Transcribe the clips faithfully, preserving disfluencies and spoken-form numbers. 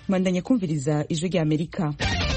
Mandanya kumviriza ijwi rya Amerika.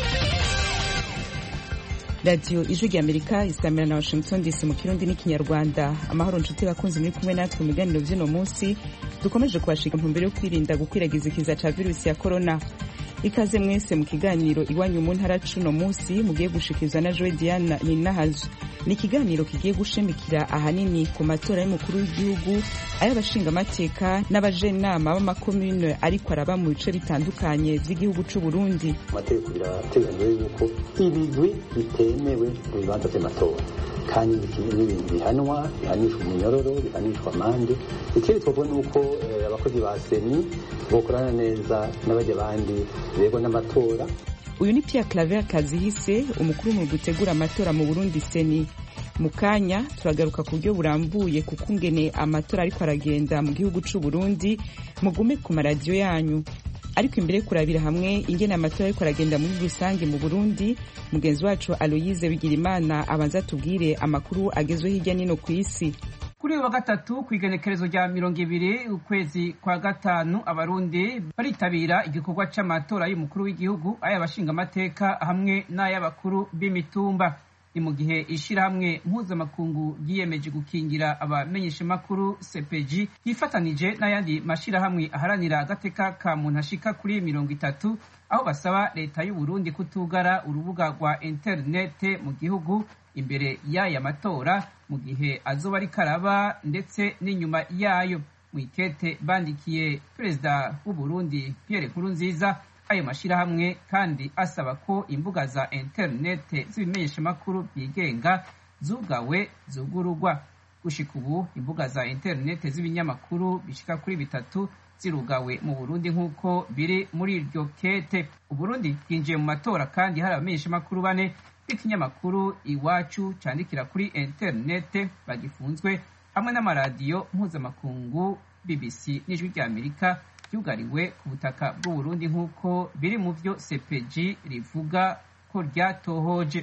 Radio ijwi rya Amerika isamira na Washington D C mu Kirundi n'ikinyarwanda. Amahoro nshuti bakunzi muri kumwe natwe mu biganiro vy'ino munsi dukomeje kubashika mu mbere yo kwirinda gukwiragiza ikiza ca virusi ya corona. Ikaze mwese mu kiganiro iwanyu mu ntara cuno munsi mugiye gushikizwa na Joy Diana Ninahaje. Ni ikiganiro kigiye gushimikira ahanini ku matora y'umukuru w'igihugu ay'abashinga amateka n'abajenama b'amakomune ariko araba mu bice bitandukanye vy'igihugu c'u Burundi. Amategeko birateganywa yuko ibigwi bitemewe mu bibanza vy'amatora kandi ibintu bihanwa bihanishwa umunyororo bihanishwa amande. Ikindi twabona nuko abakozi ba seni bokorana neza n'abaje bandi bego n'amatora. Uyu ni Pierre Claver Kazihise, umukuru mu gutegura amatora mu Burundi seni. Mukanya turagaruka ku buryo burambuye kuko ngene amatora ariko aragenda mu gihugu c'u Burundi, mugume ku maradiyo yanyu. Ariko imbere kurabira hamwe ingene amatora ariko aragenda muri rusange mu Burundi, mugenzi wacu Aloyize Bigirimana abanza tubwire amakuru agezwe hirya nino ku isi. Kuri wa gatatu kwigenekerezo rya mirongo ibiri ukwezi kwa gatanu abarundi baritabira igikorwa c'amatora y'umukuru w'igihugu ay'abashinga amateka hamwe n'ay'abakuru b'imitumba. Ni mu gihe ishirahamwe mpuzamakungu yiyemeje gukingira abamenyesha makuru C P G yifatanije n'ayandi mashirahamwe aharanira agateka ka muntu ashika kuri mirongo itatu aho basaba leta y'u Burundi kutugara urubuga rwa internet mu gihugu imbere y'aya matora mu gihe azoba ari karaba ndetse n'inyuma yayo. Mwikete bandikiye Perezida w'u Burundi Pierre Nkurunziza ayo mashirahamwe kandi asaba ko imbuga za internet z'ibimenyesha makuru byigenga zugawe zugurugwa. Gushika ubu imbuga za internet z'ibinyamakuru bishika kuri bitatu zirugawe mu Burundi nk'uko biri muri iryo kete. Uburundi bwinjiye mu matora kandi hari abamenyesha makuru bane ikinyamakuru Iwacu candikira kuri internet bagifunzwe hamwe n'amaradiyo mpuzamakungu B B C n'ijwi rya Amerika byugariwe ku butaka bw'u Burundi nk'uko biri mu vyo C P G rivuga ko ryatohoje.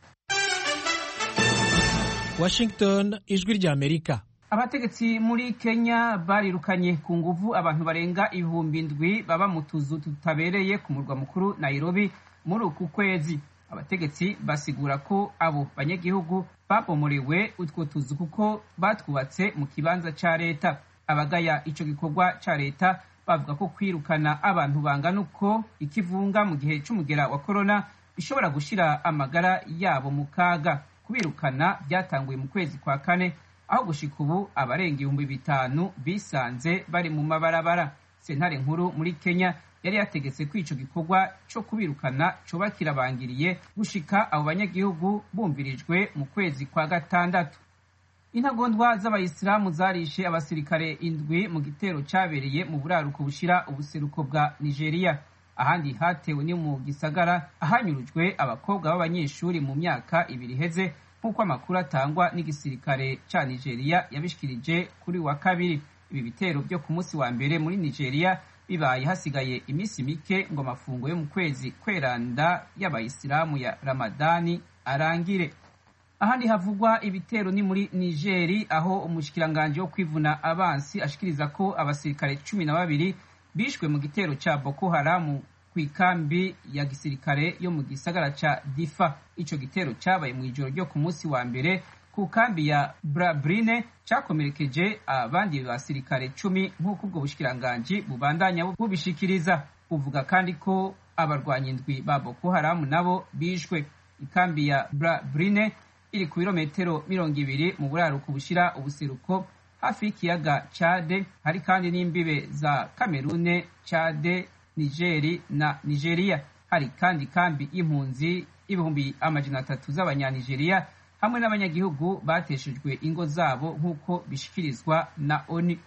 Washington, ijwi rya Amerika. Abategetsi muri Kenya barirukanye ku nguvu abantu barenga ibihumbi ndwi baba mu tuzu tutabereye ku murwa mukuru Nairobi muri uku kwezi. Abategetsi basigura ko abo banyagihugu babomorewe utwo tuzu kuko batwubatse mu kibanza ca leta. Abagaya ico gikorwa ca leta bavuga ko kwirukana abantu bangana uko ikivunga mu gihe c'umugera wa corona bishobora gushira amagara yabo mu kaga. Kubirukana byatanguye mu kwezi kwa kane aho gushika ubu abarenga ibihumbi bitanu bisanze bari mu mabarabara. Sentare nkuru muri Kenya yari yategetse ko ico gikorwa co kubirukana coba kirabangiriye gushika abo banyagihugu bumvirijwe mu kwezi kwa gatandatu. Intagondwa z'abayisilamu zarishe abasirikare indwi mu gitero cabereye mu buraruko bushira ubuseruko bwa Nigeria. Ahandi hatewe ni mu gisagara ahanyurujwe abakobwa b'abanyeshuri mu myaka ibiri heze nk'uko amakuru atangwa n'igisirikare ca Nigeria yabishikirije kuri wa kabiri. Ibi bitero byo ku munsi wa mbere muri Nigeria bibaye hasigaye imisi mike ngo amafungo yo mu kwezi kweranda y'abayisilamu ya Ramadani arangire. Ahandi havugwa ibitero ni muri Nigeri aho umushikiranganje wo kwivuna abansi ashikiriza ko abasirikare cumi na babiri bishwe mu gitero ca Boko Haram kw'ikambi ya gisirikare yo mu gisagara ca Difa. Ico gitero cabaye mu ijoro ryo ku munsi wa mbere ku kambi ya Brabrine cakomerekeje abandi basirikare cumi nk'uko ubwo bushikiranganje bubandanya bubishikiriza. Uvuga kandi ko abarwanyi indwi ba Boko Haram nabo bishwe. Ikambi ya Brabrine iri ku birometero mirongo ibiri mu buraruko bushira ubuseruko hafi y'ikiyaga Chade. Hari kandi n'imbibe za Cameroon, Chade, Nigeri na Nigeria. Hari kandi kambi y'impunzi ibihumbi amajana atatu z'abanyanigeria hamwe n'abanyagihugu bateshejwe ingo zabo nk'uko bishikirizwa na O N U.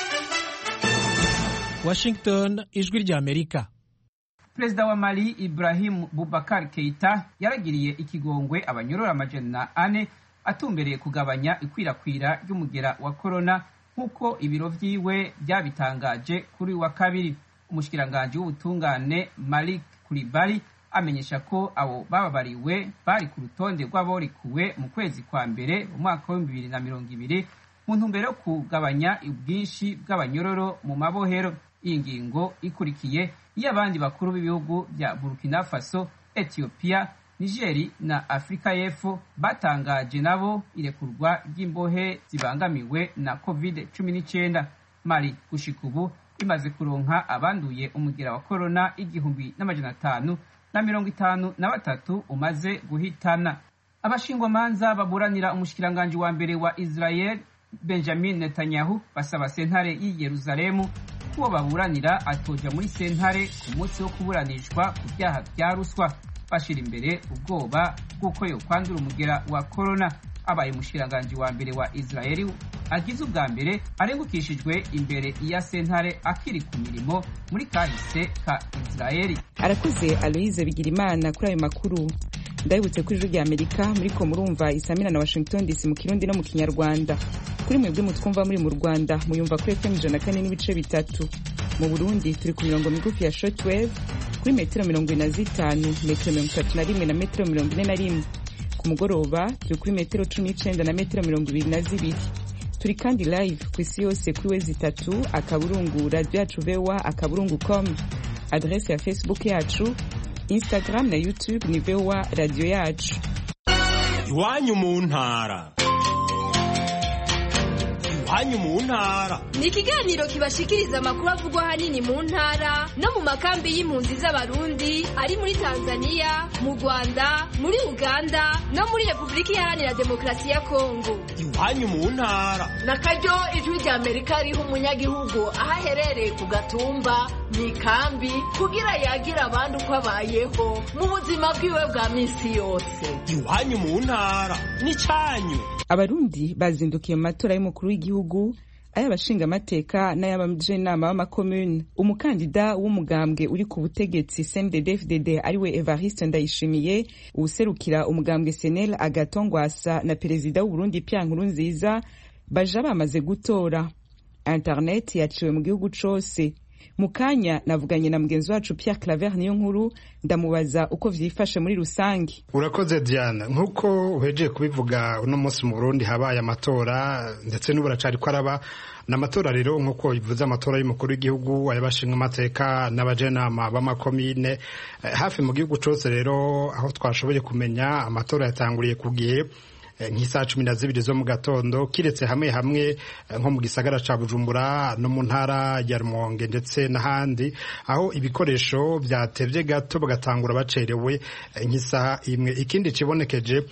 Washington, ijwi rya Amerika. Perezida wa Mali Ibrahim Boubacar Keita yaragiriye ikigongwe abanyorora amajana ane atumbereye kugabanya ikwirakwira ry'umugera wa corona nk'uko ibiro vyiwe byabitangaje kuri wa kabiri. Umushikiranganje w'ubutungane Malik Coulibaly amenyesha ko abo bababariwe bari ku rutonde rw'aborikuwe mu kwezi kwa mbere mu mwaka wa bibiri na mirongo ibiri mu ntumbero yo kugabanya ubwinshi bw'abanyororo mu mabohero. iyi ngingo ikurikiye iyo abandi bakuru b'ibihugu bya Burkina Faso, Ethiopia, Nigeri na Afrika y'Epfo batangaje nabo irekurwa ry'imbohe zibangamiwe na covid cumi n'icyenda. Mali gushika ubu imaze kuronka abanduye umugera wa corona igihumbi n'amajana atanu na mirongo itanu na batatu umaze guhitana. Abashingwamanza baburanira umushikiranganji wa mbere wa Israel Benjamin Netanyahu basaba sentare y'i Yerusalemu kuwo baburanira atoja muri sentare ku munsi wo kuburanishwa ku byaha bya ruswa, bashira imbere ubwoba bw'uko yokwandura umugera wa corona. Abaye umushikiranganji wa mbere wa Israeli agize ubwa mbere arengukishijwe imbere ya sentare akiri ku mirimo muri kahise ka Israeli. Arakoze Aloise Bigirimana kuri ayo makuru. Ndabibutse kuri Ijwi ry'Amerika muriko murumva isamina na Washington D C mu Kirundi no mu Kinyarwanda. Kuri mwebwe mutwumva muri mu Rwanda muyumva kuri F M ijana na kane n'ibice bitatu. Mu Burundi turi ku mirongo migufi ya shortwave kuri metero mirongo ine na zitanu, metero mirongo itatu na rimwe na metero mirongo ine na rimwe. Ku mugoroba turi kuri metero cumi n'icenda na metero mirongo ibiri na zibiri. Turi kandi live ku isi yose kuri wezi itatu akaburungu radio yacu vewa akaburungu com. Adresse ya Facebook yacu, Instagram na YouTube ni vewa radio yacu. Iwanyu mu ntara. Iwanyu mu ntara ni ikiganiro kibashikiriza amakuru avugwa hanini mu ntara no mu makambi y'impunzi z'abarundi ari muri Tanzania, mu Rwanda, muri Uganda no muri Republika Iharanira Demokarasi ya Kongo. Iwanyu mu ntara na karyo Ijwi ry'Amerika riha umunyagihugu aho aherereye ku gatumba mu ikambi kugira yagira abandi uko abayeho mu buzima bwiwe bwa misi yose. Iwanyu mu ntara ni cyanyu. Abarundi bazindukiye mu matora y'umukuru w'igihugu, ay'abashinga amateka n'ay'abajenama b'amakomune. Umukandida w'umugambwe uri ku butegetsi C N D D F D D ariwe Evariste Ndayishimiye, uwuserukira umugambwe S N L Agathon Rwasa na perezida w'u Burundi Pierre Nkurunziza baja bamaze gutora. Internet yaciwe mu gihugu cose. Mukanya navuganye na mugenzi wacu Pierre Claver niyo nkuru ndamubaza uko vyifashe muri rusangi. Urakoze Diana, nkuko uhejeje kubivuga uno munsi mu Burundi habaye amatora ndetse n'uburacari ko araba n'amatora rero nkuko ivuze amatora y'umukuru w'igihugu ayabashinga amateka n'abajenama b'amakomine hafi mu gihugu cose. Rero aho twashoboye kumenya amatora yatanguriye ku gihe nk'isaha cumi na zibiri zo mu gatondo, kiretse hamwe hamwe nko mu gisagara ca Bujumbura no mu ntara ya Rumonge ndetse n'ahandi aho ibikoresho byatevye gato bagatangura bacerewe nk'isaha imwe. Ikindi kibonekeje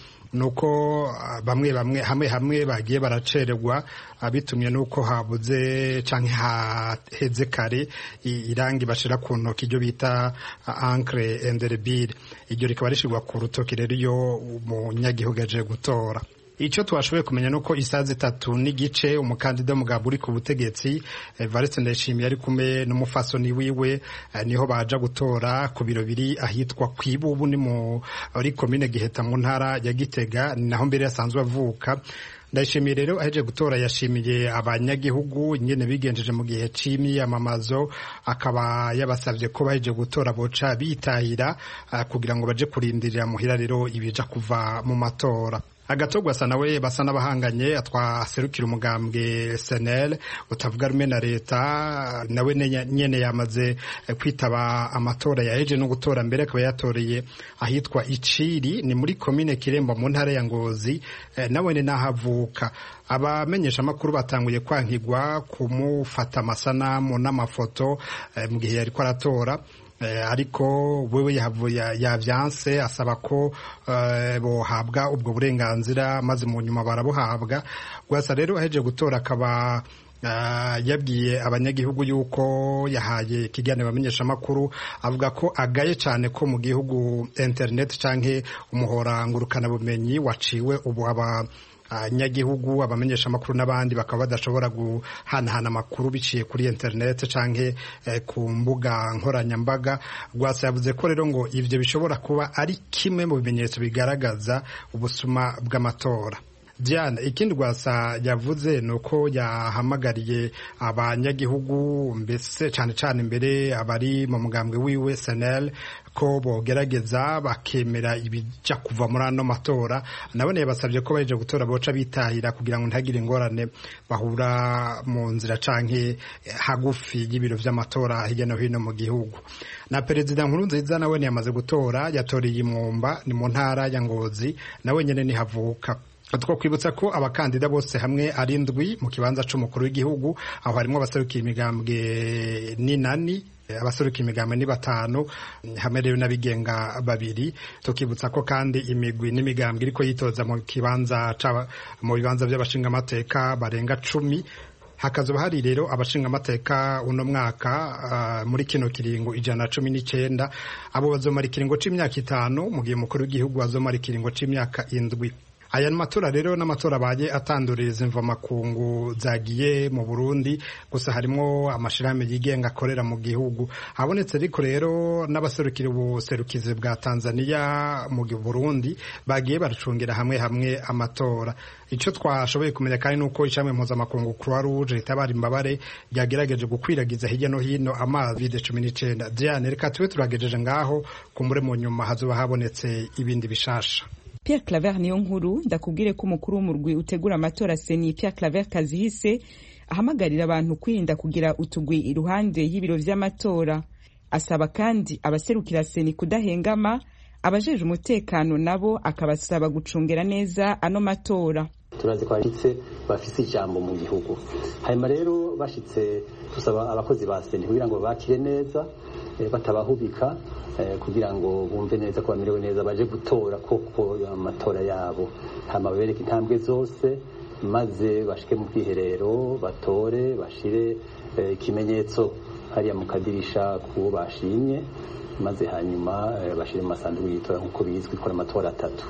nuko bamwe bamwe hamwe hamwe bagiye baracererwa bitumye nuko habuze canke haheze kare irangi bashira ku ntoki iryo bita encre indélébile. Iryo rikaba rishirwa ku rutoki rero iyo umunyagihugu aje gutora. Ico twashoboye kumenya nuko isaha zitatu n'igice umukandida w'umugabo uri ku butegetsi Evariste Ndayishimiye ari kumwe n'umufasoni wiwe niho baja gutora ku biro biri ahitwa Kwibubu ni muri komine Giheta mu ntara ya Gitega, naho mbere yasanzwe avuka. Ndayishimiye rero aheje gutora yashimiye abanyagihugu ingene bigenjeje mu gihe c'imyamamazo, akaba yabasavye ko baheje gutora boca bitahira kugira ngo baje kurindirira muhira rero ibija kuva mu matora. Agatogwa sana we basa n'abahanganye atwaserukira umugambwe S N L utavuga rumwe na leta, nawe nyene yamaze kwitaba amatora yaheje no gutora mbere akaba yatoreye ahitwa Iciri ni muri komine Kiremba mu ntara ya Ngozi, nawe ne nahavuka. Abamenyesha makuru batanguye kwankigwa kumufata amasanamu n'amafoto mu gihe yariko aratora. Eh, ariko wewe yavyanse asaba ko eh, bohabwa ubwo burenganzira maze mu nyuma barabuhabwa. Gwasa rero aheje gutora akaba Uh, yabwiye abanyagihugu yuko yahaye ikiganiro bamenyesha makuru avuga ko agaye cyane ko mu gihugu internet canke umuhora ngurukana bumenyi waciwe ubu aba abanyagihugu abamenyesha makuru n'abandi bakaba badashobora guhanahana amakuru biciye kuri internet canke eh, ku mbuga nkoranyambaga. Gwasa yavuze ko rero ngo ivyo bishobora kuba ari kimwe mu bimenyetso bigaragaza ubusuma bw'amatora. Diane, ikindi Rwasa yavuze ni uko yahamagariye abanyagihugu mbese cyane cyane imbere abari mu mugambwe wiwe S N L ko bogerageza bakemera ibijya kuva muri ano matora. Nabone yabasabye ko baje gutora boca bitahira kugira ngo ntagire ingorane bahura mu nzira canke hagufi y'ibiro vy'amatora hirya no hino mu gihugu. Na Perezida Nkurunziza nawe yamaze gutora, yatoreye Imwumba ni mu ntara ya Ngozi, nawe nyene ni havuka. Two kwibutsa ko abakandida bose hamwe ari indwi mu kibanza c'umukuru w'igihugu, aho harimo abaserukiye imigambwe n'inani, abaserukiye imigambwe ni batanu, hamwe rero n'abigenga babiri. Tukibutsa ko kandi imigwi n'imigambwe iriko yitoza mu kibanza mu bibanza by'abashinga amateka barenga cumi. Hakazoba hari rero abashinga amateka uno mwaka uh, muri kino kiringo ijana na cumi n'icenda, abo bazomara ikiringo c'imyaka itanu, mu gihe umukuru w'igihugu azomara ikiringo c'imyaka indwi. Aya matora rero n'amatora baje atanduriza imva makungu zagiye mu Burundi, gusa harimo amashirahamwe yigenga akorera mu gihugu. Habonetse ariko rero n'abaserukira ubuserukizi bwa Tanzania mu Burundi bagiye baracungira hamwe hamwe amatora. Ico twashoboye kumenya kandi nuko ishamwe mpuzamakungu Croix Rouge ritabara imbabare ryagerageje gukwiragiza hirya no hino amazi covid cumi n'icenda. Diane, reka tube turagejeje ngaho kumbure mu nyuma hazoba habonetse ibindi bishasha. Pierre Claver niyo nkuru ndakubwire ko umukuru w'umurwi utegura amatora Seni Pierre Claver Kazihise ahamagarira abantu kwirinda kugira utugwi iruhande y'ibiro vy'amatora. Asaba kandi abaserukira Seni kudahengama, abajeje umutekano nabo akabasaba gucungera neza ano matora. Turazi ko abitse bafise ijambo mu gihugu. Hanyuma rero bashitse tusaba abakozi ba Seni kugira ngo bakire neza, e, batabahubika, e, kugira ngo bumve neza ko bamerewe neza baje gutora koko amatora yabo. Hama babereke intambwe zose maze bashike mu bwiherero batore, bashire ikimenyetso e, hariya mu kadirisha kubo bashimye, maze hanyuma e, bashire mu masanduku y'itora nkuko bizwi ko amatora atatu.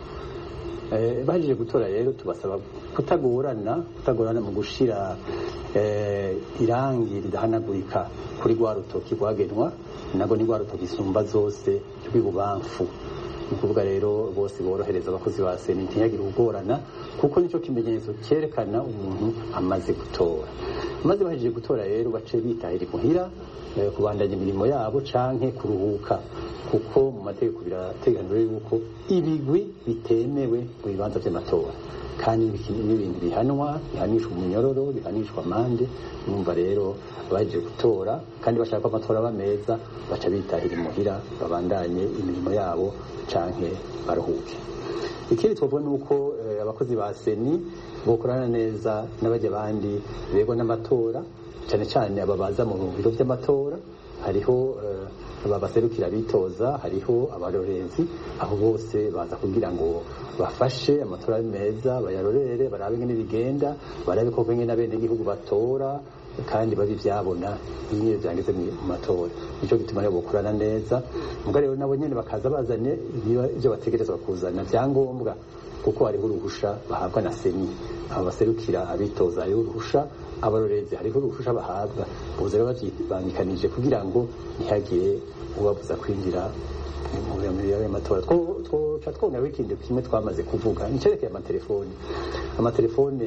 Eh, bahije gutora rero tubasaba kutagorana kutagorana mu gushira eh, irangi ridahanagurika kuri rwa rutoki rwagenwa, nago ni rwa rutoki isumba zose rw'ibubamfu. Nukuvuga rero bose borohereza abakozi ba Seni ntiyagire ugorana, kuko nico kimenyetso cyerekana umuntu amaze gutora. Maze bahije gutora rero bace bitahira imuhira, eh, kubandanya imirimo yabo canke kuruhuka, kuko mu mategeko birateganijwe yuko ibigwi bitemewe mu bibanza by'amatora kandi n'ibintu bihanwa, bihanishwa umunyororo, bihanishwa amande. Numva rero baje gutora kandi bashaka ko amatora aba meza, baca bitahira imuhira babandanye imirimo yabo canke baruhuke. Ikindi twovuga nuko eh, abakozi ba Seni bokorana neza n'abaje bandi bego n'amatora, cyane cyane ababaza mu biro by'amatora. Hariho uh, abaserukira bitoza, hariho abarorezi, aho bose baza kugira ngo bafashe amatora meza, bayarorere, barabe ngene bigenda, barabe ko ngene abene igihugu batora kandi babi byabona nyine byangeze mu matora. Nico gituma rero bokurana neza, muga rero nabo nyene bakaza bazanye ibyo bategerezwa kuzana byangombwa, kuko hariho uruhusha bahabwa na Seni. Abaserukira abitoza hariho uruhusha, abarorezi hariho uruhusha bahabwa. Boze rero babyibangikanije kugira ngo ntihagire ubabuza kwinjira mu mirimo y'amatora. Two two twongera wikinde kimwe twamaze kuvuga nicerekeye amatelefone. Amatelefone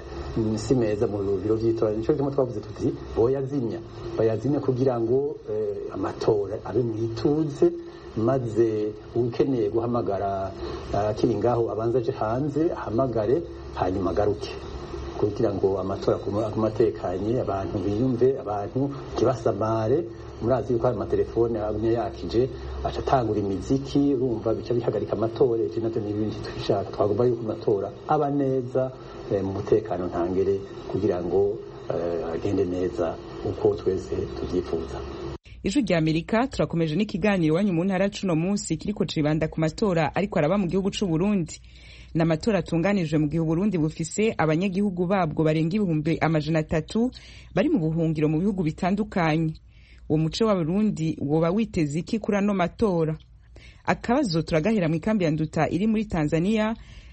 si meza mu biro by'itora, nico gituma twavuze tuti boyazimya bayazimya kugira ngo eh, amatora abe mwituze, maze ukeneye guhamagara akiri ngaho abanza aje hanze ahamagare hanyuma agaruke, kugira ngo amatora kumatekanye, abantu biyumve, abantu kibasamare. Murazi yuko amatelefone amwe yakije acatangura imiziki, urumva bica bihagarika amatora. Icyo navyo n'ibindi twishaka, twagomba yuko amatora aba neza eh, mu mutekano ntangere, kugira ngo eh, agende neza uko twese tuvyifuza. Ijwi rya Amerika turakomeje n'ikiganiro wanyu mu ntara cuno munsi kiriko cibanda ku matora ariko araba mu gihugu c'u Burundi. N'amatora atunganijwe mu gihugu Burundi bufise abanyagihugu babwo barenga ibihumbi amajana atatu bari mu buhungiro mu bihugu bitandukanye. Uwo muco wa Burundi woba witeze iki kuri ano matora? Akabazo turagahera mu ikambi ya Nduta iri muri Tanzania,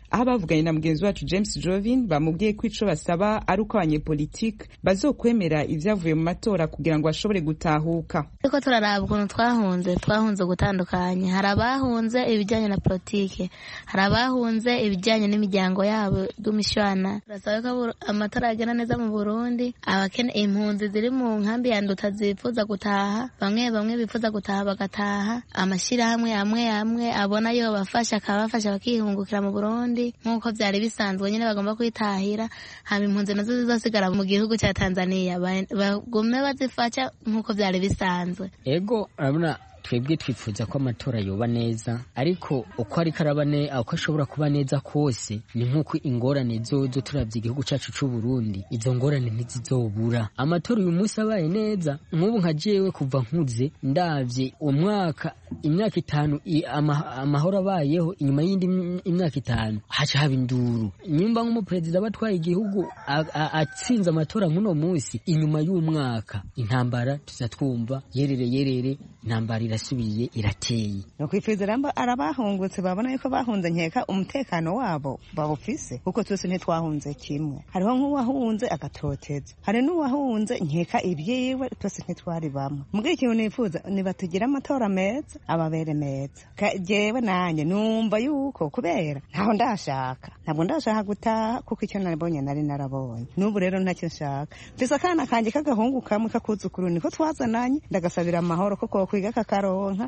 aho bavuganye na mugenzi wacu James Jovin bamubwiye ko ico basaba ari uko abanyepolitike bazokwemera ivyavuye mu matora kugira ngo bashobore gutahuka. Ariko turaraba ukuntu twahunze twahunze gutandukanye, hari abahunze ibijyanye na politike, hari abahunze ibijyanye n'imiryango yabo y'umishwana. Turasaba ko amatora agenda neza mu Burundi, abakene impunzi ziri mu nkambi ya Nduta zifuza gutaha, bamwe bamwe bifuza gutaha bagataha, amashirahamwe amwe amwe abona yo bafasha akabafasha bakihungukira mu Burundi nk'uko vyari bisanzwe nyene bagomba kwitahira, hama impunzi nazo zizosigara mu gihugu ca Tanzania bagume bazifasha nk'uko vyari bisanzwe. Ego urabona twebwe twifuza ko amatora yoba neza, ariko uko ari karabane uko ashobora kuba neza kose ni nk'uko ingorane zozo turavye igihugu cacu c'u Burundi, izo ngorane ntizizobura. Amatora uyu munsi abaye neza, nk'ubu nka jewe kuva nkuze ndavye umwaka imyaka itanu ama, amahoro abayeho, inyuma y'indi imyaka itanu haca haba induru. Nyumba nk'umuperezida batwaye igihugu atsinze amatora nk'uno munsi, inyuma y'umwaka intambara tuzatwumva yerere yerere, intambara irasubiye irateye. No kwifuza ramba arabahungutse babona yuko bahunze nkeka umutekano wabo babufise, kuko twese ntitwahunze kimwe. Hariho nk'uwahunze agatoteza, hari n'uwahunze nkeka ibyiwe, twese ntitwari bamwe. Mugihe ikintu nifuza nibatugira amatora meza, ababere meza. Jewe nanye numva yuko kubera ntaho ndashaka, ntabwo ndashaka gutaha kuko icyo nabonye nari narabonye. N'ubu rero ntacyo nshaka. Mfise akana kanje kagahungu kamwe kakuzukuru niko twazananye, ndagasabira amahoro kuko kwiga kakaronka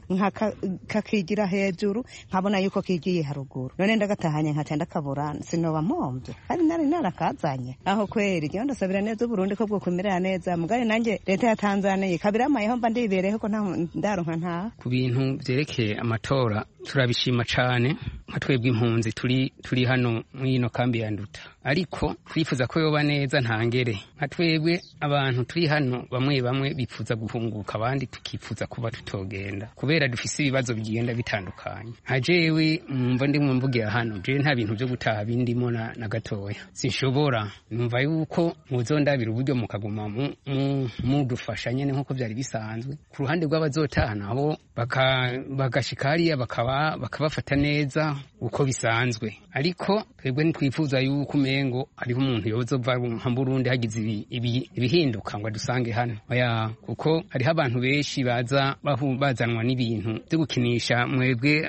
kakigira hejuru, nkabona yuko kigiye haruguru. None ndagatahanye nkaca ndakabura sinoba mpomvye, ari nari narakazanye. Aho kweri ngiye ndasabira neza Burundi ko bwo kumerera neza, mugari nanjye leta ya Tanzania kabira amayeho mba ndibereho ko nta ndaronka nta. Ku bintu vyerekeye amatora turabishima cane nka twebwe impunzi turi turi hano mwino kambi ya Nduta, ariko twifuza ko yoba neza ntangere. Nka twebwe abantu turi hano bamwe bamwe bifuza guhunguka, abandi tukifuza kuba tutogenda kubera dufise ibibazo bigenda bitandukanye. Nka jewe mumva ndi mu mvugira hano, je nta bintu byo gutaha bindimo na, na gatoya sinshobora. Numva yuko muzondabira uburyo mukaguma mu mudufasha nyene nkuko byari bisanzwe. Ku ruhande rw'abazotaha nabo bagashika hariya bakaba bakabafata neza uko bisanzwe, ariko twebwe ntitwifuza yuko umengo hariho umuntu yozova nka Burundi hagize ibihinduka ngo dusange hano oya, kuko hariho abantu benshi baza bazanwa n'ibintu byo gukinisha mwebwe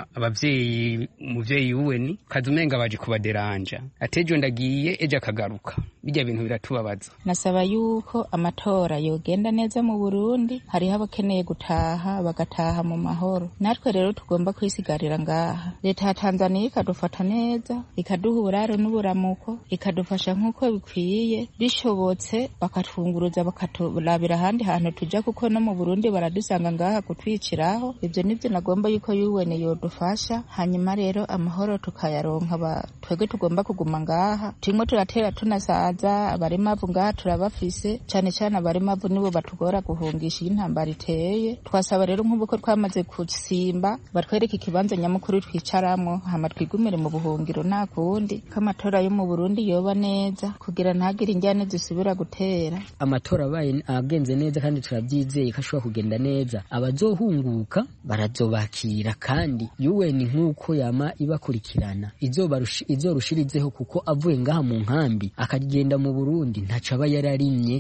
abavyeyi umuvyeyi uweni kazumenga baje kubaderanja, atejo ndagiye ejo akagaruka. Bijya bintu biratubabaza. Nasaba yuko amatora yogenda neza mu Burundi, hariho abakeneye gutaha bagataha mu mahoro. Natwe rero tugomba kwisigarira ngaha. Leta ya Tanzania ikadufata neza, ikaduha uburaro n'uburamuko, ikadufasha nk'uko bikwiye, bishobotse bakatwunguruza bakaturabira ahandi hantu tuja, kuko no mu Burundi baradusanga ngaha kutwiciraho. Ibyo nivyo nagomba yuko yuwene yodufasha, hanyuma rero amahoro tukayaronka. Twebwe tugomba kuguma ngaha, turimo turatera tunasaza. Abarimavu ngaha turabafise, cyane cyane abarimavu nibo batugora guhungisha intambara iteye. Twasaba rero nk'ubuko twamaze kusimba batwereka ikibanza nyamukuru twicaramwo, hama twigumire mu buhungiro nta kundi. K'amatora yo mu Burundi yoba neza kugira ntagire injyane zisubira gutera. Amatora abaye agenze neza kandi turabyizeye ko ashobora kugenda neza, abazohunguka barazobakira, kandi yuwe ni nk'uko yama ibakurikirana izorushirizeho, kuko avuye ngaha mu nkambi akagenda mu Burundi ntacaba yararimye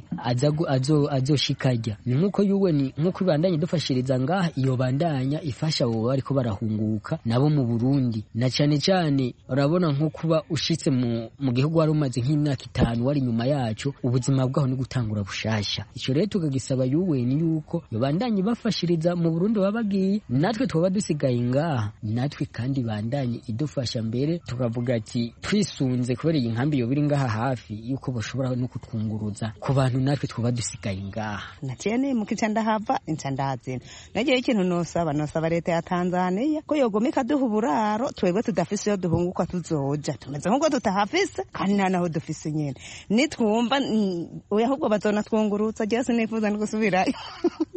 azoshikarya. Ni nk'uko yuwe ni nk'uko ibandanye dufashiriza ngaha, iyo bandanya ifasha abo bariko barahunguka nabo mu Burundi, na cyane cyane urabona nko kuba ushitse mu, mu gihugu wari umaze nk'imyaka itanu wari nyuma yacu, ubuzima bwaho ni gutangura bushasha. Ico rero tukagisaba yuwe ni yuko iyo bandanye bafashiriza mu Burundi babagiye, natwe twaba dusigaye ngaha, natwe kandi bandanye idufasha mbere tukavuga ati twisunze kubera iyi nkambi yo biri ngaha hafi yuko bashobora no kutwunguruza ku bantu, natwe twaba dusigaye ngaha. Naciye ni mukica ndahava inca ndazina. Nagiye ikintu nosaba nosaba leta ya Tanzania ko yogoma ikaduha uburaro, twebwe tudafise yo duhunguka tuzoja, tumeze nk'uko tutahafise kandi nta naho dufise nyene. Nitwumva oya ahubwo bazona twungurutsa, je sinifuza no gusubirayo.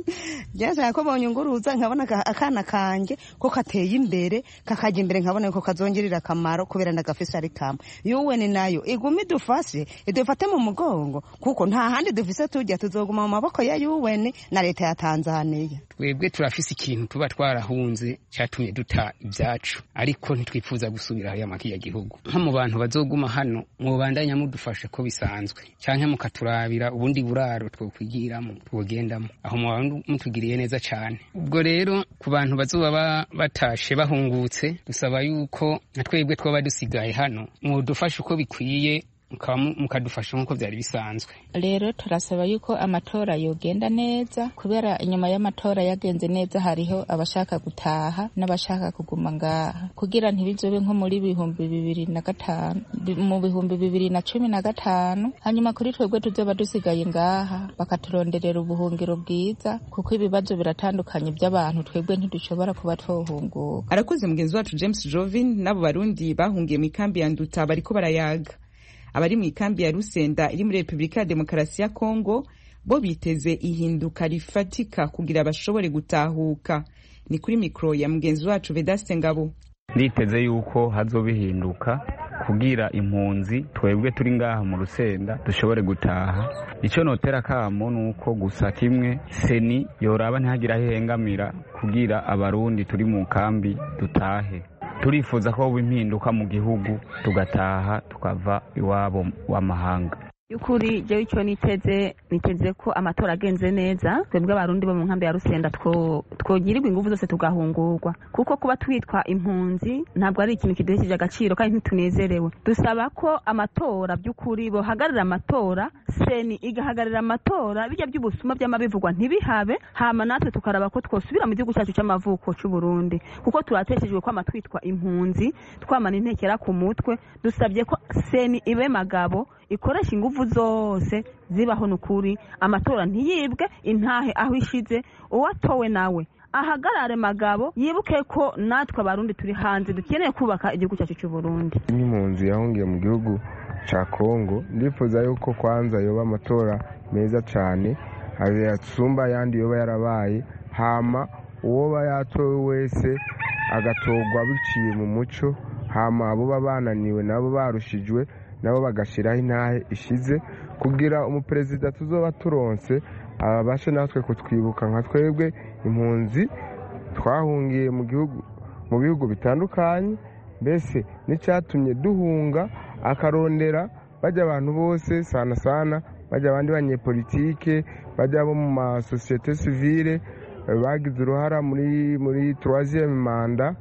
byashaka ko bonyunguruza nkabona akana kanje ko kateye imbere kakajya imbere nkabona ko kazongerera akamaro kubera ndagafise ari kamwe yuwe ni nayo igumi dufashe idufate mu mugongo kuko nta handi dufise tujya tuzoguma mu maboko ya yuweni na leta ya Tanzania. Twebwe turafise ikintu tuba twarahunze cyatumye duta ibyacu ariko ntitwifuza gusubira ya maki ya gihugu. Nko mu bantu bazoguma hano mwobandanya mudufashe ko bisanzwe canke mukaturabira ubundi buraro twokwigiramo twogendamo aho mu mutugiriye neza cyane. Ubwo rero ku bantu bazoba batashe bahungutse dusaba yuko natwebwe twaba dusigaye hano mwodufashe uko bikwiye mukadufasha nk'uko byari bisanzwe. Rero turasaba yuko amatora yogenda neza kubera inyuma y'amatora yagenze neza hariho abashaka gutaha n'abashaka kuguma ngaha kugira ntibizobe nko muri bihumbi bibiri na gatanu mu bihumbi bibiri na cumi na gatanu hanyuma kuri twebwe tuzoba dusigaye ngaha bakaturonderera ubuhungiro bwiza kuko ibibazo biratandukanye by'abantu twebwe ntidushobora kuba twohunguka. Arakoze mugenzi wacu James Jovin n'abo barundi bahungiye mu ikambi ya Nduta bariko barayaga. Abari mu ikambi ya Rusenda iri muri Republika ya Demokarasi ya Kongo bo biteze ihinduka rifatika kugira bashobore gutahuka. Ni kuri mikro ya mugenzi wacu Vedaste Ngabo. Nditeze yuko hazobihinduka kugira impunzi twebwe turi ngaha mu Rusenda dushobore gutaha. Ico notera kamo nuko gusa kimwe seni yoraba ntihagira hengamira kugira abarundi turi mu kambi dutahe. Turifuza ko impinduka mu gihugu tugataha tukava iwabo w'amahanga. Yukuri jewe icyo niteze niteze ko amatora agenze neza twebwe abarundi bo mu nkambi ya Rusenda two twogirirwa ingufu zose tugahungurwa kuko kuba twitwa impunzi ntabwo ari ikintu kiduhesheje agaciro kandi ntitunezerewe. Dusaba ko amatora by'ukuri bo hagarira amatora seni igahagarira amatora bijya by'ubusuma by'amabivugwa ntibihabe hama natwe tukaraba ko twosubira mu gihugu cyacu cy'amavuko cy'u Burundi kuko turateshejwe ko amatwitwa impunzi twamana intekera ku mutwe. Dusabye ko seni ibe magabo ikoresha ingufu zose zibaho nukuri amatora ntiyibwe intahe aho ishize uwatowe nawe ahagarare magabo yibuke ko natwe abarundi turi hanze dukeneye kubaka igihugu cyacu cy'u Burundi. Impunzi yahungiye mu gihugu ca Kongo ndifuza yuko kwanza yoba amatora meza cyane azasumba yandi yoba yarabaye hama uwo yatowe wese agatogwa biciye mu muco hama abo babananiwe nabo barushijwe nabo bagashiraho intahe ishize kugira umuperezida tuzoba turonse abashe natwe kutwibuka nka twebwe impunzi twahungiye mu gihugu mu bihugu bitandukanye mbese n'icyatumye duhunga akarondera bajya abantu bose sana sana bajya abandi banyepolitike bajya bo mu masosiyete sivile bagize uruhara muri muri troisième manda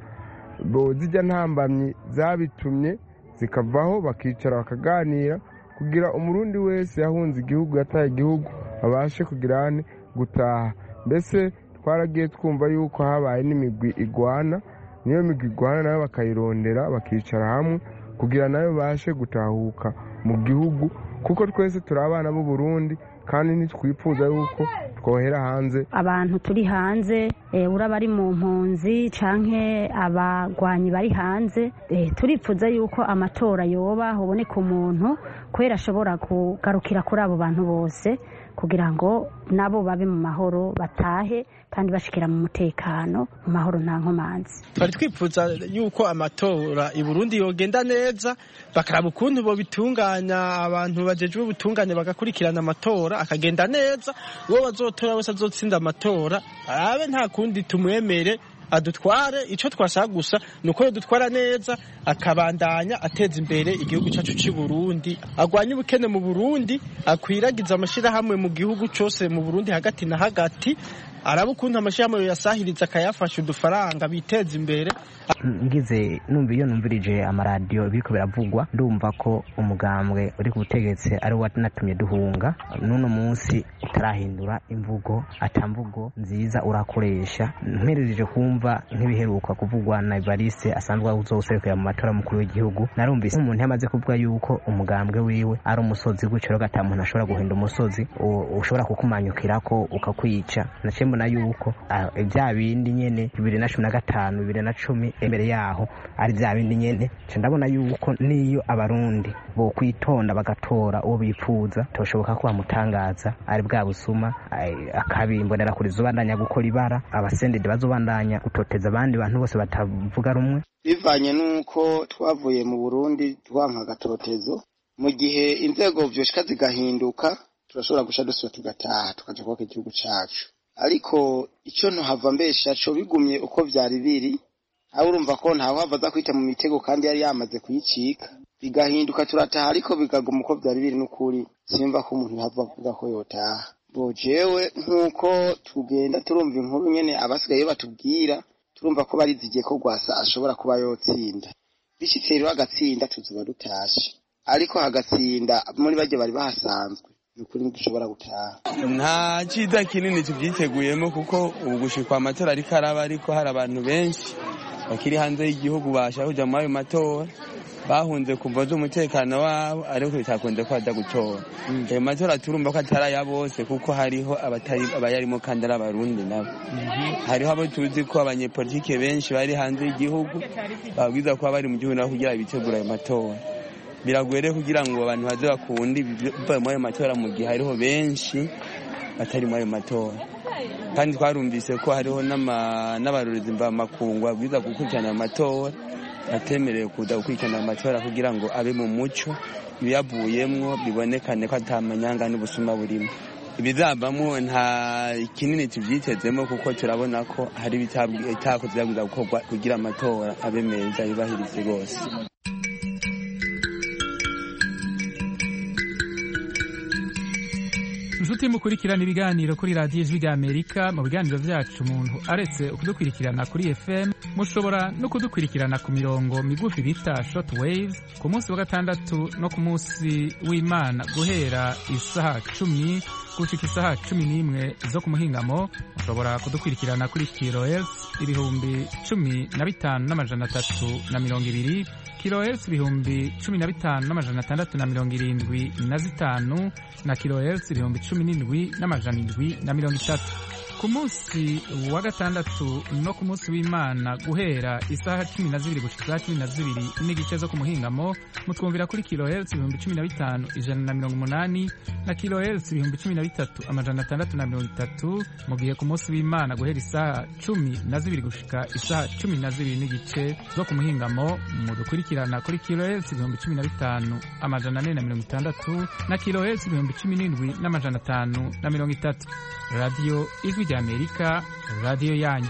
bo zijya ntambamyi zabitumye zikavaho bakicara bakaganira kugira umurundi wese yahunze igihugu yataye igihugu abashe kugirane gutaha. Mbese twaragiye twumva yuko habaye n'imigwi igwana niyo migwi igwana nayo bakayirondera bakicara hamwe kugira nayo bashe gutahuka mu gihugu kuko twese turi abana b'u Burundi kandi ntitwifuza yuko twohera hanze. Abantu turi hanze e, uraba ari mu mpunzi canke abagwanyi bari hanze e, turifuza yuko amatora yoba hoboneka umuntu kwera ashobora kugarukira kuri abo bantu bose kugira ngo nabo babe mu mahoro batahe kandi bashikira mu mutekano mu mahoro nta nkomanzi. Twari twifuza yuko amatora i Burundi yogenda neza bakaraba ukuntu bo bitunganya abantu bajejwe ubutungane bagakurikirana amatora akagenda neza uwo bazotora wese azotsinda amatora arabe nta kundi tumwemere adutware ico twashaka gusa nuko yo dutwara neza akabandanya ateza imbere igihugu cyacu cy'u Burundi agwanye ubukene mu Burundi akwiragiza amashira hamwe mu gihugu cyose mu Burundi hagati na hagati araba ukuntu amashirahamwe yasahiriza akayafasha udufaranga biteza imbere. Ngize numva iyo numvirije amaradiyo biriko biravugwa ndumva ko umugambwe uri ku butegetsi ari we natumye duhunga n'uno munsi utarahindura imvugo atamvugo nziza urakoresha mperereje kumva nk'ibiheruka kuvugwa na Evariste asanzwe uzoserukira mu matora mukuru w'igihugu narumvise umuntu yamaze kuvuga yuko umugambwe wiwe ari umusozi gutyo gatanu ntashobora guhinda umusozi ushobora kukumanyukirako ukakwica nace mbona yuko bya bindi nyene bibiri na cumi na gatanu bibiri na cumi imbere yaho ari bya bindi nyene ndabona yuko niyo abarundi bo kwitonda bagatora uwo bipfuza toshoboka ko bamutangaza ari bwa busuma akabimbonera kuri zubandanya gukora ibara abasendede bazobandanya gutoteza abandi bantu bose batavuga rumwe bivanye nuko twavuye mu Burundi twanka gatotezo mu gihe inzego vyoshika zigahinduka turashobora gusha dusubira tugataha tukaja kwaka igihugu cacu ariko ico ntohava mbesha co bigumye uko vyari biri aho urumva ko ntawe hava za kwita mu mitego kandi yari yamaze kuyicika bigahinduka turataha ariko bigaguma uko vyari biri n'ukuri simva ko umuntu hava avuga ko yotaha bo jewe nk'uko tugenda turumva inkuru nyene abasigaye batubwira turumva ko barizigiye ko Rwasa ashobora kuba yotsinda bishitse rero agatsinda tuzuba dutashe ariko hagatsinda muri baje bari bahasanzwe nukuri ndushobora gutaha nta cyiza kinini tubyiteguyemo kuko ubu gushikwa amatora ariko araba ariko hari abantu benshi bakiri hanze y'igihugu bashaka kuja muri ayo matora bahunze kumva z'umutekano wabo ariko bitakunze ko bajya gutora ayo matora turumva ko atari aya bose kuko hariho abatari abayarimo kandi ari abarundi nabo hariho abo tuzi ko abanyepolitike benshi bari hanze y'igihugu babwiza ko bari mu gihugu naho kugira bitegura ayo matora biragwere kugira ngo abantu baze bakundi biva muri ayo matora mu gihe hariho benshi batari muri ayo matora kandi twarumvise ko hariho n'abarorezi mva makungu babwiza gukurikirana amatora atemerewe kuza gukurikirana amatora kugira ngo abe mu muco ibiyavuyemwo bibonekane ko atamanyanga n'ubusuma burimo ibizavamo nta kinini tuvyitezemo kuko turabona ko hari ibitakoze byabwiza gukorwa kugira amatora abe meza yubahirize rwose. Inshuti mukurikirana ibiganiro kuri radiyo ijwi ry'Amerika. Mu biganiro vyacu umuntu aretse kudukurikirana kuri F M mushobora no kudukurikirana ku mirongo migufi bita short waves ku munsi wa gatandatu no ku munsi w'Imana guhera isaha cumi gushika isaha cumi n'imwe zo ku muhingamo. Mushobora kudukurikirana kuri kilohertz ibihumbi cumi na bitanu n'amajana atatu na mirongo ibiri, kilohertz ibihumbi cumi na bitanu n'amajana atandatu na mirongo irindwi na zitanu na kilohertz ibihumbi cumi n'indwi n'amajana indwi na mirongo itatu. Ku munsi wa gatandatu no ku munsi w'Imana guhera isaha cumi na zibiri gushika isaha cumi na zibiri n'igice zo ku muhingamo mutwumvira kuri kilohertz ibihumbi cumi na bitanu ijana na mirongo umunani na kilohertz ibihumbi cumi na bitatu amajana atandatu na mirongo itatu, mu gihe ku munsi w'Imana guhera isaha cumi na zibiri gushika isaha cumi na zibiri n'igice zo ku muhingamo mudukurikirana kuri kilohertz ibihumbi cumi na bitanu amajana ane na mirongo itandatu na kilohertz ibihumbi cumi n'indwi n'amajana atanu na mirongo itatu. Radio Ijwi ry'Amerika, radio yanyu.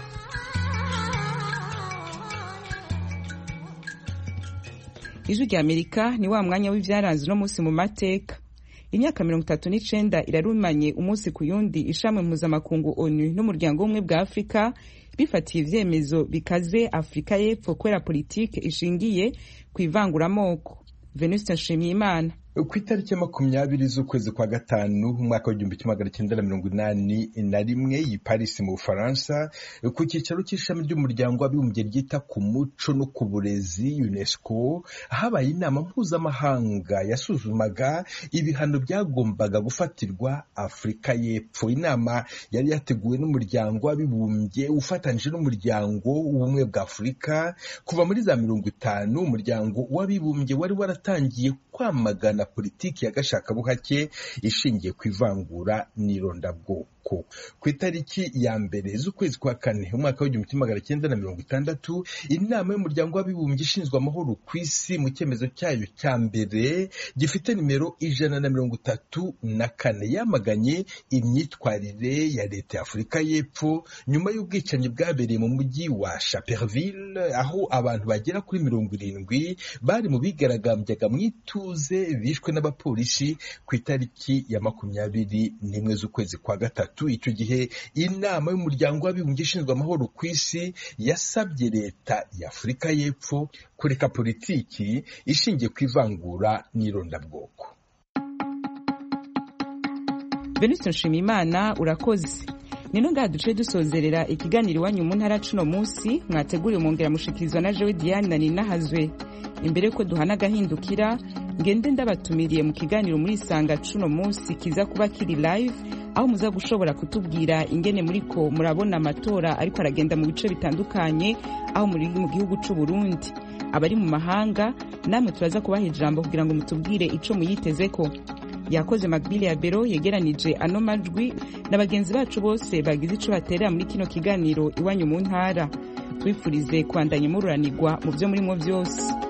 Ijwi ry'Amerika ni wa mwanya w'ivyaranze no musi mu mateka. Imyaka mirongo itatu n'icenda irarumanye umunsi ku yundi ishamwe mpuzamakungu ONU n'umuryango w'ubumwe bwa Afrika bifatiye ivyemezo bikaze Afrika y'Epfo kwera politike ishingiye kw'ivanguramoko. Venuste Nshimiyimana. Ku itariki makumyabiri z'ukwezi kwa gatanu umwaka w'igihumbi kimwe magana cyenda na mirongo inani na rimwe i Paris mu Bufaransa ku cyicaro cy'ishami ry'umuryango w'abibumbye ryita ku muco no ku burezi UNESCO habaye inama mpuzamahanga yasuzumaga ibihano byagombaga gufatirwa Afrika y'Epfo. Inama yari yateguwe n'umuryango w'abibumbye ufatanyije n'umuryango w'ubumwe bwa Afrika. Kuva muri za mirongo itanu umuryango w'abibumbye wari waratangiye kwamagana politiki ya gashakabuhake ishingiye ku ivangura n'irondabwoko. Ku itariki ya mbere z'ukwezi kwa kane umwaka w'igihumbi kimwe magana cyenda na mirongo itandatu inama y'umuryango w'abibumbye ishinzwe amahoro ku isi mu cyemezo cyayo cya mbere gifite nimero ijana na mirongo itatu na kane yamaganye imyitwarire ya leta ya Afurika y'Epfo nyuma y'ubwicanyi bwabereye mu mujyi wa Chaperville aho abantu bagera kuri mirongo irindwi bari mu bigaragambyaga mu ituze bishwe n'abapolisi ku itariki ya makumyabiri n'imwe z'ukwezi kwa gatatu. Icyo gihe inama y'umuryango w'abibumbye ishinzwe amahoro ku isi yasabye leta ya Afurika y'Epfo kureka politiki ishingiye ku ivangura n'irondabwoko. Venuste Nshimiyimana urakoze. Nino ngaha duce dusozerera ikiganiro iwanyu mu ntara cuno munsi mwateguriye umwongera mushikirizwa na Jewe Diane na Ninahazwe. Imbere ko duhana gahindukira ngende ndabatumiriye mu kiganiro muri Sanga cuno munsi kiza kuba kiri live aho muza gushobora kutubwira ingene muriko murabona amatora ariko aragenda mu bice bitandukanye aho muri mu gihugu c'u Burundi. Abari mu mahanga namwe turaza kubaha ijambo kugira ngo mutubwire ico muyitezeko. Yakoze Magbili ya Bero yegeranije ano majwi na bagenzi bacu bose bagize ico baterera muri kino kiganiro iwanyu mu ntara. Twifurize kwandanya mururanirwa mu byo murimo byose.